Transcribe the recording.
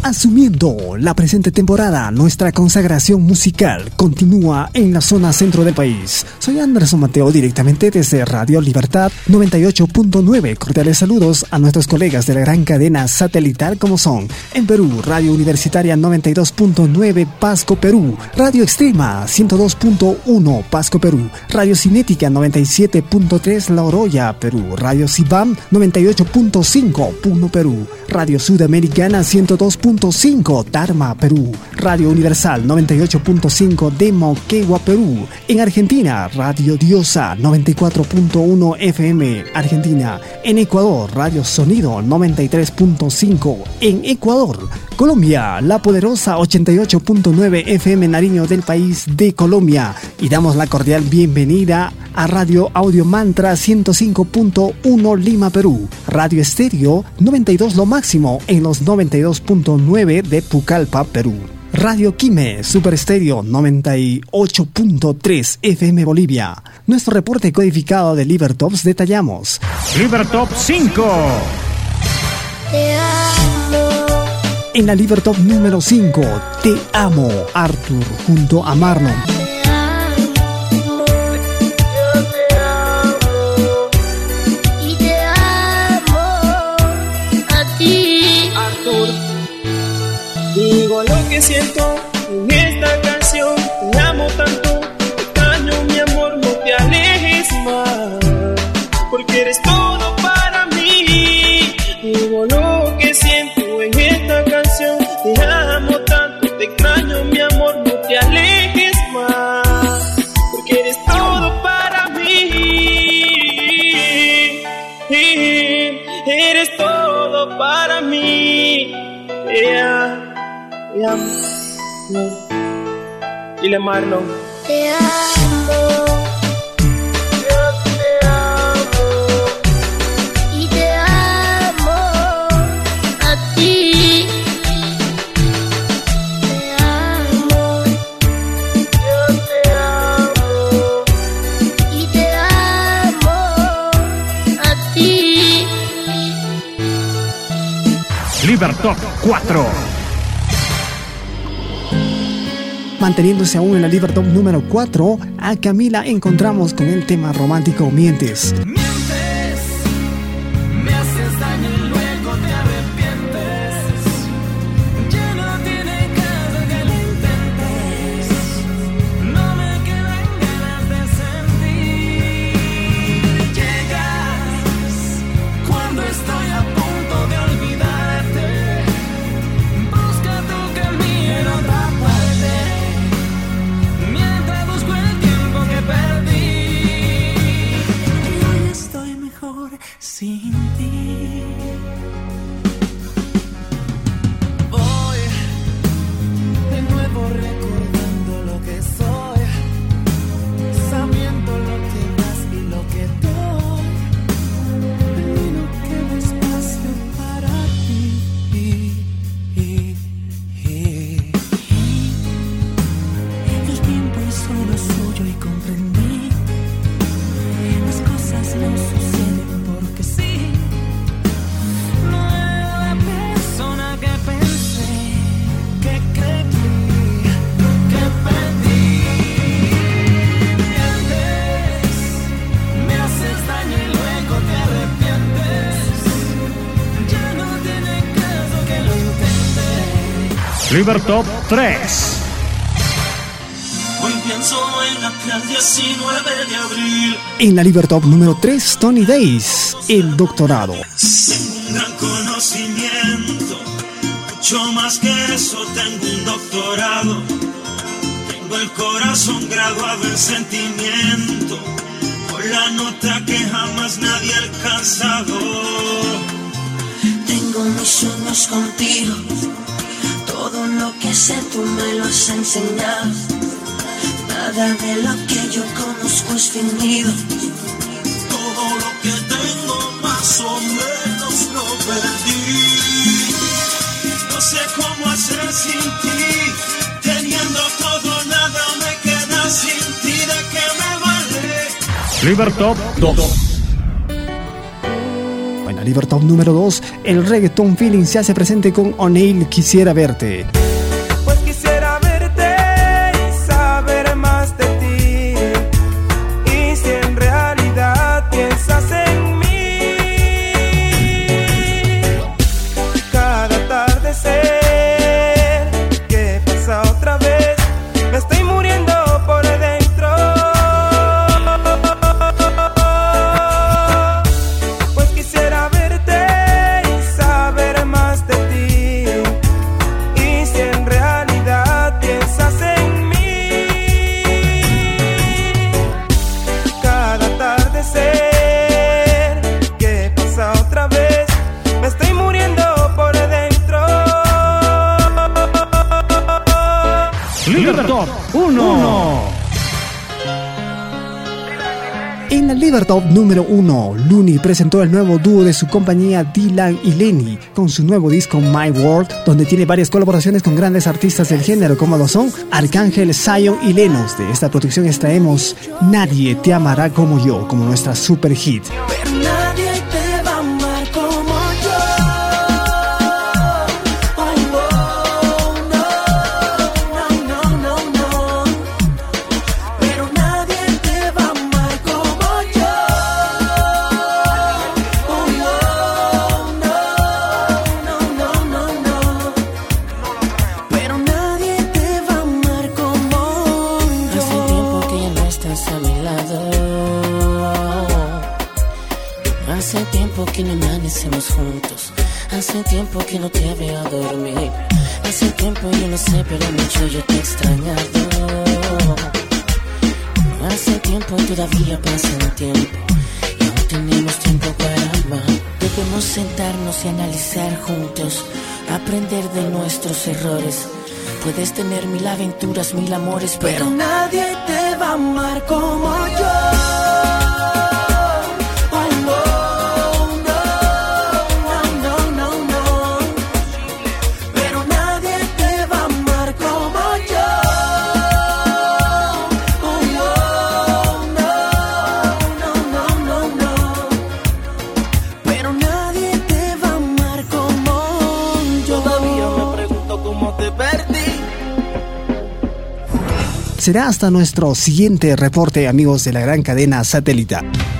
Asumiendo la presente temporada, nuestra consagración musical continúa en la zona centro del país. Soy Anderson Mateo, directamente desde Radio Libertad 98.9. Cordiales saludos a nuestros colegas de la gran cadena satelital como son: en Perú, Radio Universitaria 92.9 Pasco Perú, Radio Extrema 102.1 Pasco Perú, Radio Cinética 97.3 La Oroya Perú, Radio Cibam 98.5 Puno Perú, Radio Sudamericana 102.5 Tarma Perú, Radio Universal 98.5 de Moquegua Perú. En Argentina, Radio Diosa 94.1 FM Argentina. En Ecuador, Radio Sonido 93.5 en Ecuador. Colombia, La Poderosa 88.9 FM Nariño del país de Colombia. Y damos la cordial bienvenida a Radio Audio Mantra 105.1 Lima, Perú. Radio Estéreo 92 Lo Máximo en los 92.9 de Pucallpa, Perú. Radio Quime Super Estéreo 98.3 FM Bolivia. Nuestro reporte codificado de Libertops detallamos. Libertop 5. Te amo. En la Libertop número 5, Te Amo, Arthur junto a Marlon. Digo lo que siento en esta canción. Te amo tanto, te extraño mi amor, no te alejes más, porque eres todo para mí. Digo lo que siento en esta canción. Te amo tanto, te extraño mi amor, no te alejes más, porque eres todo para mí. Eres todo para mí. Te amo. Dile Marlon. Te amo. Yo te amo. Y te amo a ti. Te amo. Yo te amo. Y te amo a ti. Libertop 4. Manteniéndose aún en la Libertop número 4, a Camila encontramos con el tema romántico Mientes. Mientes, me haces daño y luego te arrepientes. Ya no tiene caso que lo intentes. No me quedan ganas de sentir. Llegas cuando estoy a punto de olvidarte. Busca tu camino en otra parte. Mientras busco el tiempo que perdí. Y hoy estoy mejor sin ti. Voy de nuevo recordando lo que soy, sabiendo lo que das y lo que doy. Y no queda espacio para ti. El tiempo hizo lo suyo y comprendí. Las cosas no suceden porque sí. No era la persona que pensé, que creí, que perdí. Mientes, me haces daño y luego te arrepientes. Ya no tiene caso que lo intentes. Libertop 3. Hoy pienso en aquel 19 de abril. En la Libertop número 3, Tony Days, El Doctorado. Tengo un gran conocimiento, mucho más que eso, tengo un doctorado. Tengo el corazón graduado en sentimiento, con la nota que jamás nadie ha alcanzado. Tengo mis sueños contigo, todo lo que sé tú me lo has enseñado. Nada de lo que yo conozco es fingido. Todo lo que tengo más o menos lo perdí. No sé cómo hacer sin ti, teniendo todo nada me queda sin ti. ¿De qué me vale? Libertop 2. Libertad número 2, el reggaeton feeling se hace presente con O'Neal, Quisiera Verte. Pues quisiera verte y saber más de ti, y si en realidad piensas en mí. Cada atardecer que pasa otra vez, me estoy muriendo por dentro. Pues quisiera verte y saber más de ti, y si en realidad piensas en mí. Cada atardecer que pasa otra vez, me estoy muriendo por dentro. Libertad 1. En la Libertad número 1, Looney presentó el nuevo dúo de su compañía Dylan y Lenny con su nuevo disco My World, donde tiene varias colaboraciones con grandes artistas del género como lo son Arcángel, Zion y Lennox. De esta producción extraemos Nadie te amará como yo, como nuestra super hit. Pero nadie te va a amar como yo. Oh, no, no, no, no. Pero nadie te va a amar como yo. Oh, no, no, no, no. Pero nadie te va a amar como yo. Hace tiempo que ya no estás a mi lado. Hace tiempo que no amanecemos juntos. Hace tiempo que no te veo dormir. Hace tiempo yo no sé, pero mucho yo te he extrañado. Hace tiempo todavía pasa el tiempo y aún tenemos tiempo para amar. Debemos sentarnos y analizar juntos, aprender de nuestros errores. Puedes tener 1000 aventuras, 1000 amores, pero nadie te va a amar como yo. Será hasta nuestro siguiente reporte, amigos de la gran cadena Satélite.